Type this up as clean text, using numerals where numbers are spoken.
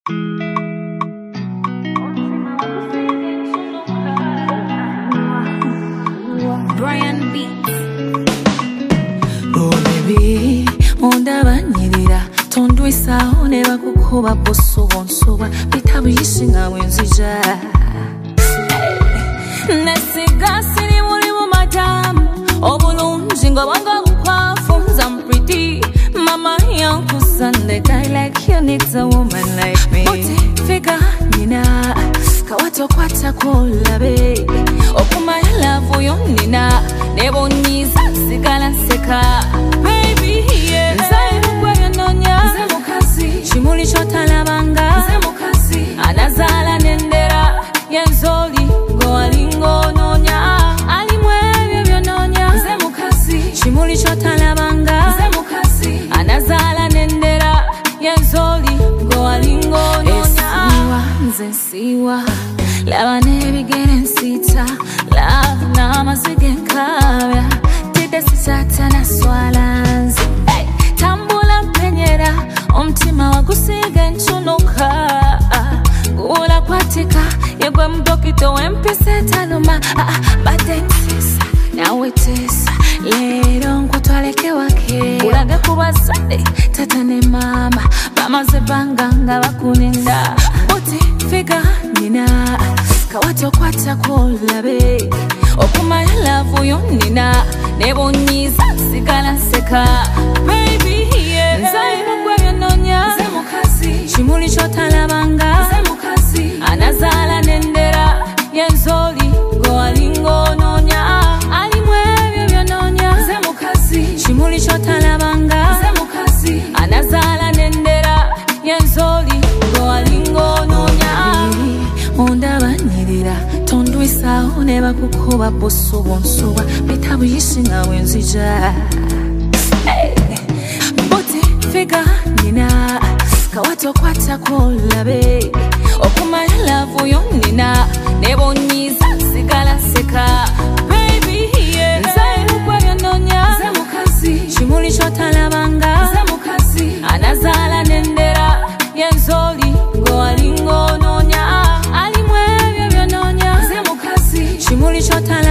Brian Beats. Oh baby, ondabanyirira tondwisaho neba kukuba bosobonsoba bitabu yishinga wenzija nesigasi muri mu madamu obulunji ngo banga gukwafunza pretty mama yankusande guy like you needs a woman like me uti figure nina kawato kwata kulabe okuma love yo nina nebo nyiza sigala seka baby yeah nzayibukwe nonya zemukasi chimuli chotalabanga zemukasi anazala nendera yenzoli go alingo nonya alimwe byo nonya zemukasi chimuli chotalabanga zemukasi anazala nendera yenzoli go alingo nonya nzensiwa labane bigeren sita la nama sigenkabya tide sisata na swalanzi hey, tambula penyera umtima wagusiga nchunuka gula kwatika yegwe mdokito wempise taluma batentisa nawe tesa lero nkwatwaleke wake ulaga kubasade tata ne mama bamaze banganga bakuninda uti figa nina kawato kwata kulabe okuma love yo nina nebo nyiza sigala seka baby yeah nzayibukwe nonya zemukasi chimuli chotalabanga zemukasi anazala nendera yenzoli go alingo nonya alimwe byo nonya zemukasi chimuli chotalabanga zemukasi anazala nendera yenzoli go alingo nonya ondabanyirira tondwisaho neba kukuba bosobonsoba bitabu yishinga wenzija buti figa nina kawato kwata kulabe okuma love yo nina nebo nyiza sigala seka baby yeah nzayibukwe nonya zemukasi chimuli chotalabanga zemukasi anazala nendera yenzoli go alingo nonya alimwe byo nonya zemukasi chimuli chotalabanga